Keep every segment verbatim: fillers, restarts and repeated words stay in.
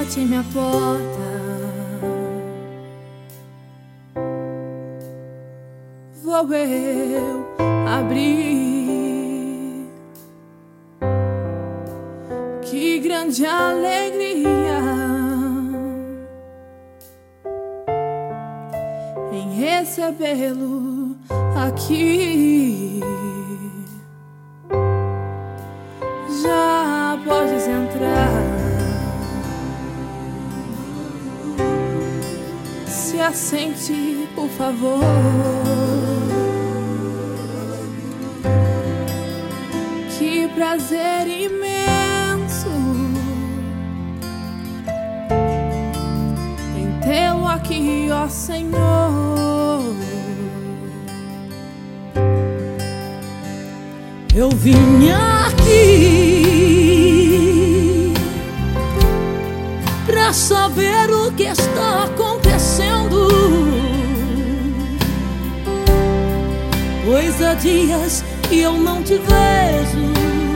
bate em minha porta, vou eu abrir. Que grande alegria em recebê-lo aqui. Já podes entrar, se assente, por favor. Que prazer imenso em tê-lo aqui, ó Senhor. Eu vim aqui pra saber o que está acontecendo, pois há dias que eu não te vejo.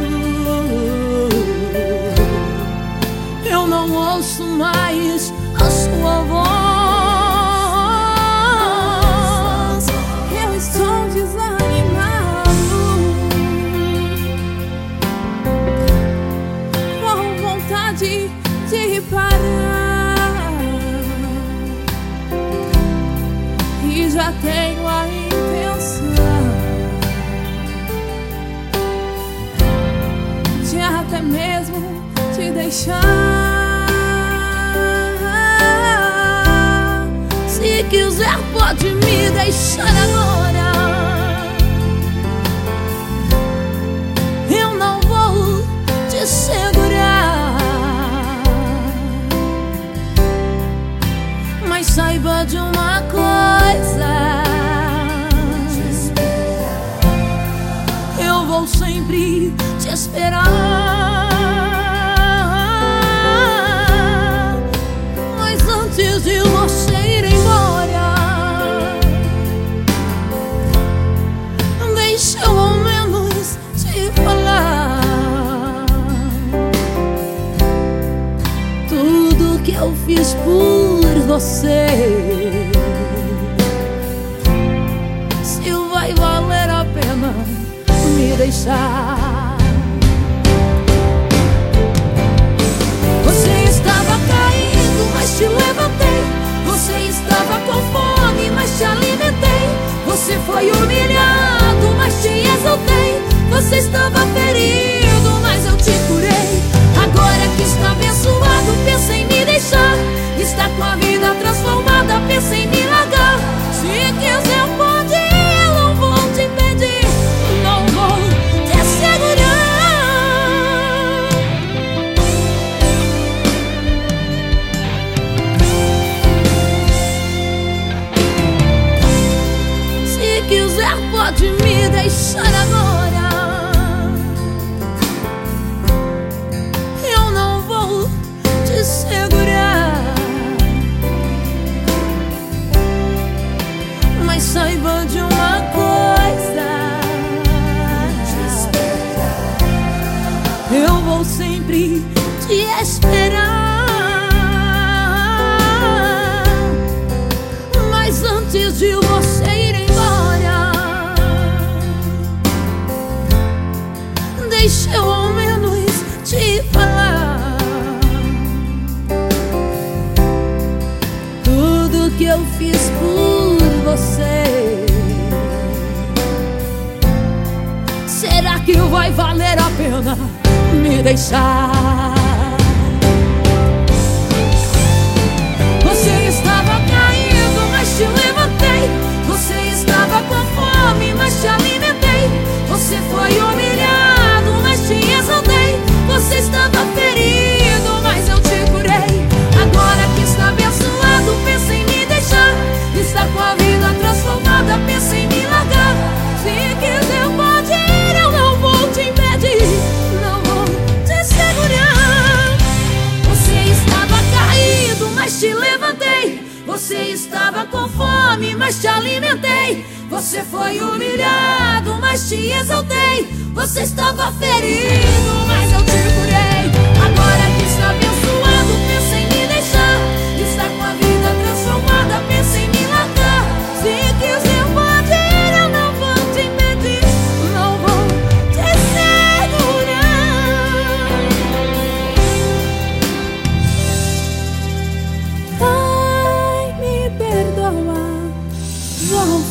Eu não ouço mais a sua voz. Eu estou desanimado, com vontade de parar, e já tenho a intenção de até mesmo te deixar. Se quiser pode me deixar agora, eu não vou te segurar. Mas saiba de uma coisa, eu vou sempre te esperar. Mas antes de você ir embora, deixa eu ao menos te falar tudo que eu fiz por você. Se vai valer a pena me deixar. Você estava caído, mas te levantei. Você estava com fome, mas te alimentei. Você foi humilhado, mas te exaltei. Você estava ferido, mas eu te curei. Agora que está abençoado, pensa em me deixar. Está com a vida transformada, pensa em me largar. Se quiser pode ir, eu não vou te impedir, não vou te segurar. Se quiser pode me deixar agora, eu não vou te segurar. Mas saiba de uma coisa, eu vou sempre te esperar. Mas antes de você ir embora, deixa eu ao menos te falar tudo que eu fiz por você. Será que vai valer a pena me deixar? Você estava caído, mas te levantei. Você estava com fome, mas te alimentei. Você foi humilhado, mas te exaltei. Você estava ferido, mas eu te curei. Agora que está abençoado, pensa em me deixar. Está com a vida transformada, pensa em me largar. Se quiser pode ir, eu não vou te impedir, não vou te segurar. Você estava caído, mas te levantei. Você estava com fome, mas te alimentei. Você foi humilhado, mas te exaltei. Você estava ferido, mas eu te curei. Agora que está abençoado, pensa em me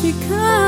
ficar.